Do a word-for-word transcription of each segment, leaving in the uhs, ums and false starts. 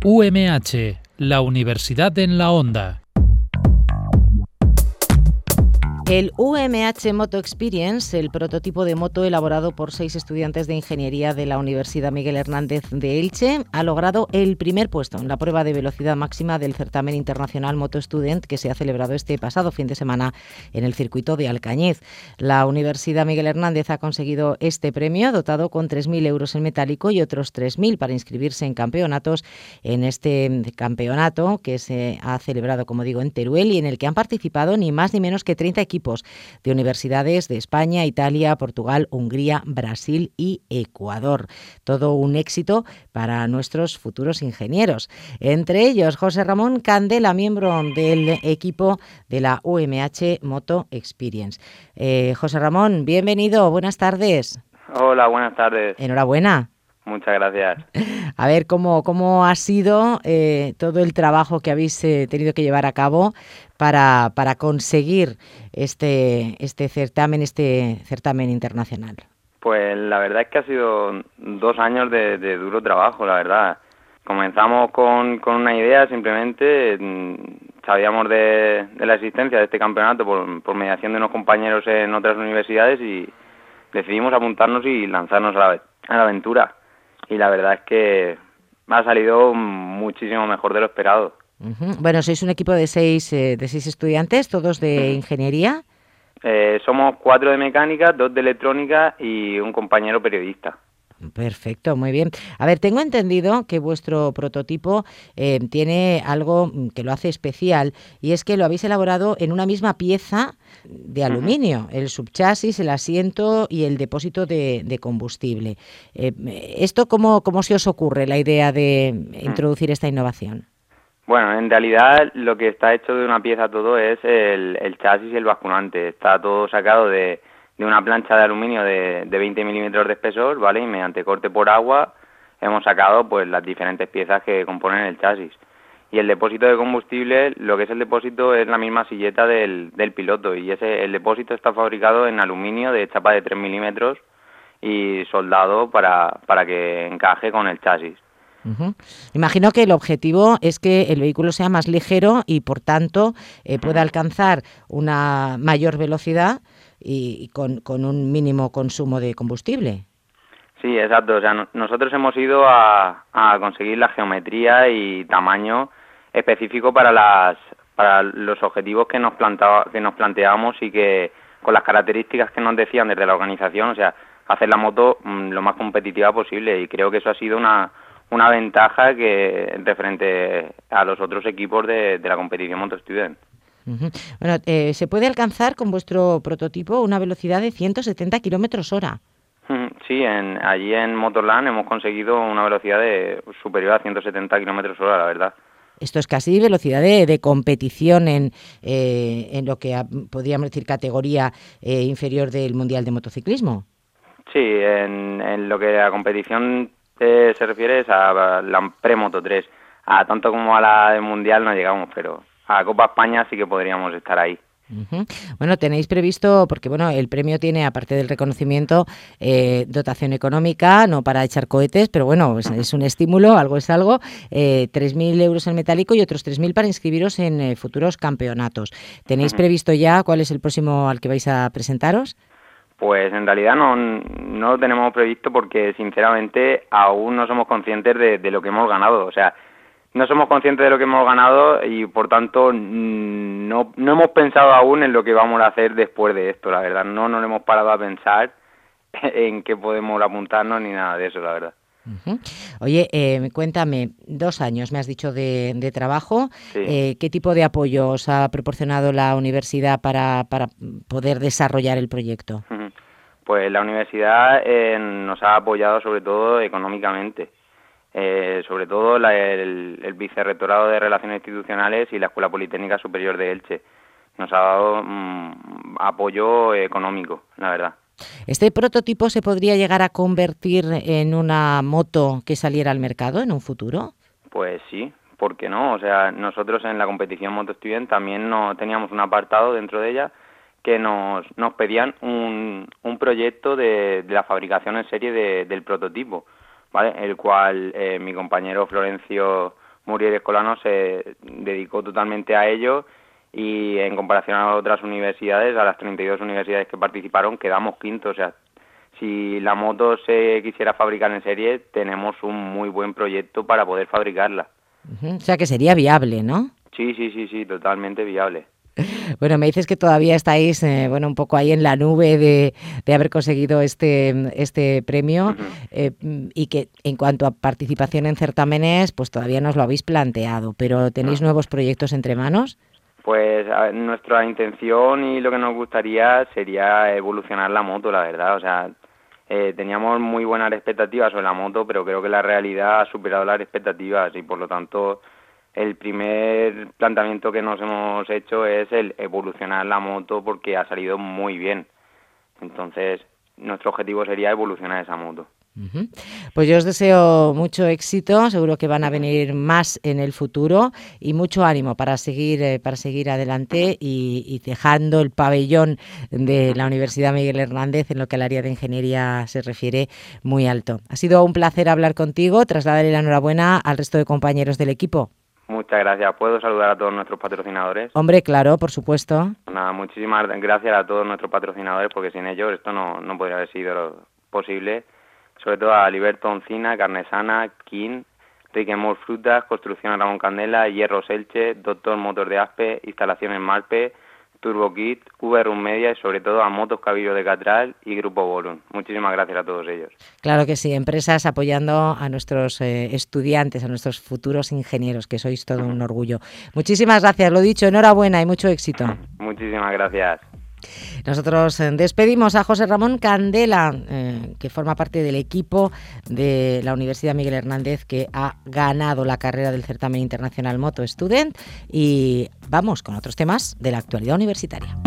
U M H, la Universidad en la Onda. El U M H Moto Experience, el prototipo de moto elaborado por seis estudiantes de ingeniería de la Universidad Miguel Hernández de Elche, ha logrado el primer puesto en la prueba de velocidad máxima del certamen internacional Moto Student que se ha celebrado este pasado fin de semana en el circuito de Alcañiz. La Universidad Miguel Hernández ha conseguido este premio dotado con tres mil euros en metálico y otros tres mil para inscribirse en campeonatos en este campeonato que se ha celebrado, como digo, en Teruel y en el que han participado ni más ni menos que treinta equipos de universidades de España, Italia, Portugal, Hungría, Brasil y Ecuador. Todo un éxito para nuestros futuros ingenieros. Entre ellos, José Ramón Candela, miembro del equipo de la U M H Moto Experience. Eh, José Ramón, bienvenido, buenas tardes. Hola, buenas tardes. Enhorabuena. Muchas gracias. A ver, ¿cómo, cómo ha sido eh, todo el trabajo que habéis eh, tenido que llevar a cabo para, para conseguir este, este certamen, este certamen internacional? Pues la verdad es que ha sido dos años de, de duro trabajo, la verdad. Comenzamos con, con una idea, simplemente sabíamos de, de la existencia de este campeonato por, por mediación de unos compañeros en otras universidades y decidimos apuntarnos y lanzarnos a la, a la aventura. Y la verdad es que me ha salido muchísimo mejor de lo esperado. Uh-huh. Bueno, sois un equipo de seis, eh, de seis estudiantes, todos de uh-huh. ingeniería. Eh, somos cuatro de mecánica, dos de electrónica y un compañero periodista. Perfecto, muy bien. A ver, tengo entendido que vuestro prototipo eh, tiene algo que lo hace especial y es que lo habéis elaborado en una misma pieza de aluminio, uh-huh. el subchasis, el asiento y el depósito de, de combustible. Eh, ¿Esto cómo, cómo se os ocurre la idea de introducir esta innovación? Bueno, en realidad lo que está hecho de una pieza todo es el, el chasis y el basculante. Está todo sacado de... de una plancha de aluminio de, de veinte milímetros de espesor, ¿vale? Y mediante corte por agua hemos sacado pues las diferentes piezas que componen el chasis. Y el depósito de combustible, lo que es el depósito es la misma silleta del, del piloto y ese el depósito está fabricado en aluminio de chapa de tres milímetros y soldado para, para que encaje con el chasis. Uh-huh. Imagino que el objetivo es que el vehículo sea más ligero y por tanto eh, pueda alcanzar una mayor velocidad y con, con un mínimo consumo de combustible. Sí, exacto. O sea, no, nosotros hemos ido a, a conseguir la geometría y tamaño específico para las para los objetivos que nos plantaba, que nos planteamos y que con las características que nos decían desde la organización, o sea, hacer la moto mmm, lo más competitiva posible y creo que eso ha sido una una ventaja que de frente a los otros equipos de, de la competición Moto Student. Uh-huh. Bueno, eh, se puede alcanzar con vuestro prototipo una velocidad de ciento setenta kilómetros hora. Sí, en, allí en Motorland hemos conseguido una velocidad de superior a ciento setenta kilómetros hora, la verdad. Esto es casi velocidad de, de competición en, eh, en lo que a, podríamos decir categoría eh, inferior del Mundial de Motociclismo. Sí, en, en lo que la competición eh, se refiere es a la Pre-Moto tres. A tanto como a la del Mundial no llegamos, pero a Copa España sí que podríamos estar ahí. Uh-huh. Bueno, tenéis previsto, porque bueno, el premio tiene, aparte del reconocimiento, eh, dotación económica, no para echar cohetes, pero bueno, es, es un estímulo, algo es algo, eh, tres mil euros en metálico y otros tres mil para inscribiros en eh, futuros campeonatos. ¿Tenéis uh-huh. previsto ya cuál es el próximo al que vais a presentaros? Pues en realidad no, no lo tenemos previsto porque sinceramente aún no somos conscientes de, de lo que hemos ganado, o sea, no somos conscientes de lo que hemos ganado y por tanto no, no hemos pensado aún en lo que vamos a hacer después de esto, la verdad, no nos hemos parado a pensar en qué podemos apuntarnos ni nada de eso, la verdad. Uh-huh. Oye, eh, cuéntame, dos años me has dicho de, de trabajo, sí. eh, ¿qué tipo de apoyo os ha proporcionado la universidad para, para poder desarrollar el proyecto? Uh-huh. Pues la universidad eh, nos ha apoyado sobre todo económicamente, eh, sobre todo la, el, el Vicerrectorado de Relaciones Institucionales y la Escuela Politécnica Superior de Elche. Nos ha dado mm, apoyo económico, la verdad. ¿Este prototipo se podría llegar a convertir en una moto que saliera al mercado en un futuro? Pues sí, ¿por qué no? O sea, nosotros en la competición Moto Student también no, teníamos un apartado dentro de ella que nos, nos pedían un, un proyecto de, de la fabricación en serie de, del prototipo, ¿vale? El cual eh, mi compañero Florencio Muriel Escolano se dedicó totalmente a ello y en comparación a otras universidades, a las treinta y dos universidades que participaron, quedamos quintos. O sea, si la moto se quisiera fabricar en serie, tenemos un muy buen proyecto para poder fabricarla. Uh-huh. O sea que sería viable, ¿no? Sí, sí, sí, sí, totalmente viable. Bueno, me dices que todavía estáis, eh, bueno, un poco ahí en la nube de, de haber conseguido este, este premio uh-huh. eh, y que en cuanto a participación en certámenes, pues todavía no os lo habéis planteado, pero ¿tenéis uh-huh. nuevos proyectos entre manos? Pues a ver, nuestra intención y lo que nos gustaría sería evolucionar la moto, la verdad. O sea, eh, teníamos muy buenas expectativas sobre la moto, pero creo que la realidad ha superado las expectativas y por lo tanto el primer planteamiento que nos hemos hecho es el evolucionar la moto porque ha salido muy bien. Entonces, nuestro objetivo sería evolucionar esa moto. Uh-huh. Pues yo os deseo mucho éxito, seguro que van a venir más en el futuro y mucho ánimo para seguir eh, para seguir adelante y, y dejando el pabellón de la Universidad Miguel Hernández en lo que al área de ingeniería se refiere muy alto. Ha sido un placer hablar contigo, trasladarle la enhorabuena al resto de compañeros del equipo. Muchas gracias. ¿Puedo saludar a todos nuestros patrocinadores? Hombre, claro, por supuesto. Nada, muchísimas gracias a todos nuestros patrocinadores porque sin ellos esto no, no podría haber sido posible. Sobre todo a Liberto Oncina, Carnesana, King, Riquemol Frutas, Construcción Ramón Candela, Hierros Elche, Doctor Motor de Aspe, Instalaciones Marpe, Turbo Kit, V R U Media y sobre todo a Motos Cabillo de Catral y Grupo Volum. Muchísimas gracias a todos ellos. Claro que sí, empresas apoyando a nuestros eh, estudiantes, a nuestros futuros ingenieros, que sois todo un orgullo. Muchísimas gracias, lo dicho, enhorabuena y mucho éxito. Muchísimas gracias. Nosotros despedimos a José Ramón Candela, eh, que forma parte del equipo de la Universidad Miguel Hernández, que ha ganado la carrera del certamen internacional Moto Student, y vamos con otros temas de la actualidad universitaria.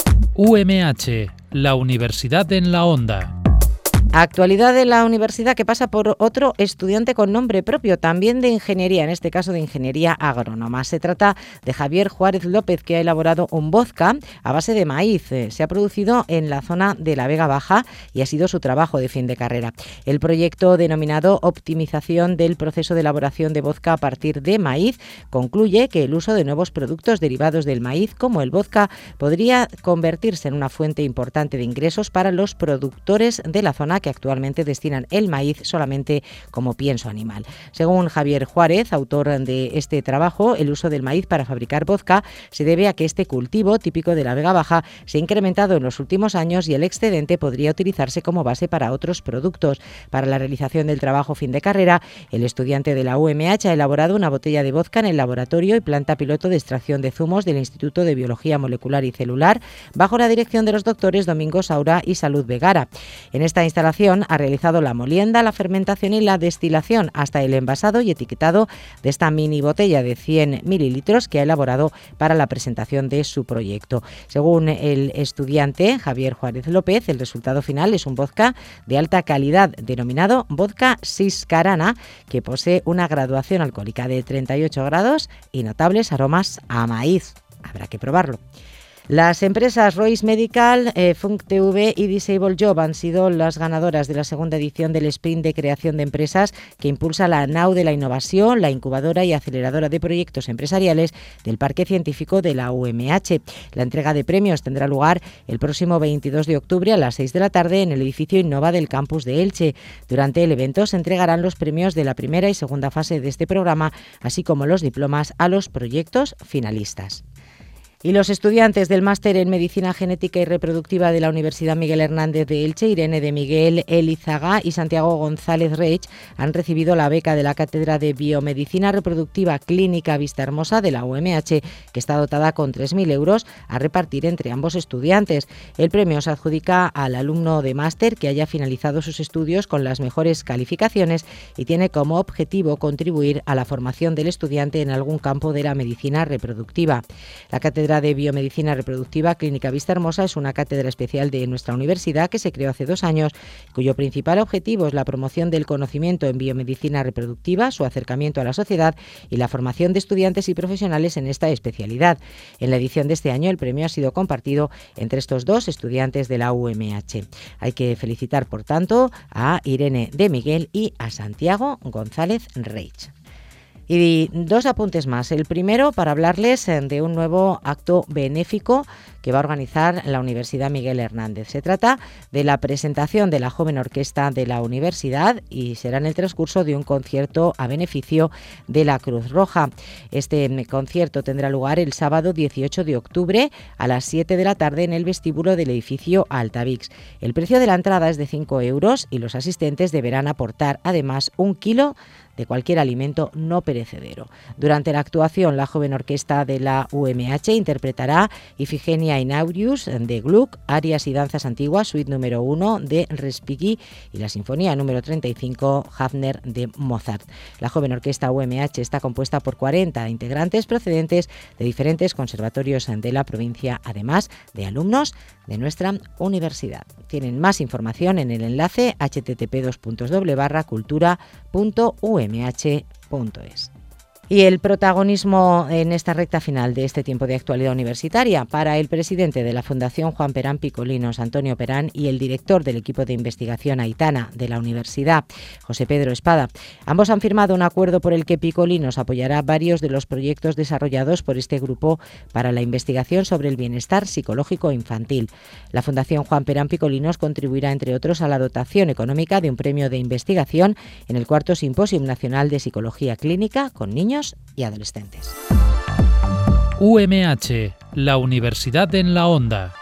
U M H, la Universidad en la Onda. Actualidad de la universidad que pasa por otro estudiante con nombre propio, también de ingeniería, en este caso de ingeniería agrónoma. Se trata de Javier Juárez López, que ha elaborado un vodka a base de maíz. Se ha producido en la zona de la Vega Baja y ha sido su trabajo de fin de carrera. El proyecto, denominado Optimización del proceso de elaboración de vodka a partir de maíz, concluye que el uso de nuevos productos derivados del maíz, como el vodka, podría convertirse en una fuente importante de ingresos para los productores de la zona que actualmente destinan el maíz solamente como pienso animal. Según Javier Juárez, autor de este trabajo, el uso del maíz para fabricar vodka se debe a que este cultivo, típico de la Vega Baja, se ha incrementado en los últimos años y el excedente podría utilizarse como base para otros productos. Para la realización del trabajo fin de carrera, el estudiante de la U M H ha elaborado una botella de vodka en el laboratorio y planta piloto de extracción de zumos del Instituto de Biología Molecular y Celular, bajo la dirección de los doctores Domingo Saura y Salud Vegara. En esta instalación ha realizado la molienda, la fermentación y la destilación, hasta el envasado y etiquetado de esta mini botella de cien mililitros que ha elaborado para la presentación de su proyecto. Según el estudiante Javier Juárez López, el resultado final es un vodka de alta calidad denominado vodka Siscarana, que posee una graduación alcohólica de treinta y ocho grados y notables aromas a maíz. Habrá que probarlo. Las empresas Royce Medical, eh, Funk T V y Disable Job han sido las ganadoras de la segunda edición del Sprint de Creación de Empresas que impulsa la NAU de la Innovación, la incubadora y aceleradora de proyectos empresariales del Parque Científico de la U M H. La entrega de premios tendrá lugar el próximo veintidós de octubre a las seis de la tarde en el edificio Innova del campus de Elche. Durante el evento se entregarán los premios de la primera y segunda fase de este programa, así como los diplomas a los proyectos finalistas. Y los estudiantes del máster en Medicina Genética y Reproductiva de la Universidad Miguel Hernández de Elche, Irene de Miguel Elizaga y Santiago González Reich, han recibido la beca de la Cátedra de Biomedicina Reproductiva Clínica Vista Hermosa de la U M H, que está dotada con tres mil euros a repartir entre ambos estudiantes. El premio se adjudica al alumno de máster que haya finalizado sus estudios con las mejores calificaciones y tiene como objetivo contribuir a la formación del estudiante en algún campo de la medicina reproductiva. La Cátedra de Biomedicina Reproductiva Clínica Vista Hermosa es una cátedra especial de nuestra universidad que se creó hace dos años, cuyo principal objetivo es la promoción del conocimiento en biomedicina reproductiva, su acercamiento a la sociedad y la formación de estudiantes y profesionales en esta especialidad. En la edición de este año el premio ha sido compartido entre estos dos estudiantes de la U M H. Hay que felicitar, por tanto, a Irene de Miguel y a Santiago González Reich. Y dos apuntes más. El primero para hablarles de un nuevo acto benéfico que va a organizar la Universidad Miguel Hernández. Se trata de la presentación de la joven orquesta de la universidad y será en el transcurso de un concierto a beneficio de la Cruz Roja. Este concierto tendrá lugar el sábado dieciocho de octubre a las siete de la tarde en el vestíbulo del edificio Altavix. El precio de la entrada es de cinco euros y los asistentes deberán aportar además un kilo de cualquier alimento no perecedero. Durante la actuación, la joven orquesta de la U M H interpretará Ifigenia in Aureus de Gluck, arias y danzas antiguas, suite número uno de Respighi y la sinfonía número treinta y cinco Hafner de Mozart. La joven orquesta U M H está compuesta por cuarenta integrantes procedentes de diferentes conservatorios de la provincia, además de alumnos de nuestra universidad. Tienen más información en el enlace h t t p dos puntos doble barra cultura punto u m h punto es. Y el protagonismo en esta recta final de este tiempo de actualidad universitaria para el presidente de la Fundación Juan Perán Picolinos, Antonio Perán, y el director del equipo de investigación Aitana de la universidad, José Pedro Espada. Ambos han firmado un acuerdo por el que Picolinos apoyará varios de los proyectos desarrollados por este grupo para la investigación sobre el bienestar psicológico infantil. La Fundación Juan Perán Picolinos contribuirá, entre otros, a la dotación económica de un premio de investigación en el cuarto Simposium Nacional de Psicología Clínica con niños y adolescentes. U M H, la Universidad en la Onda.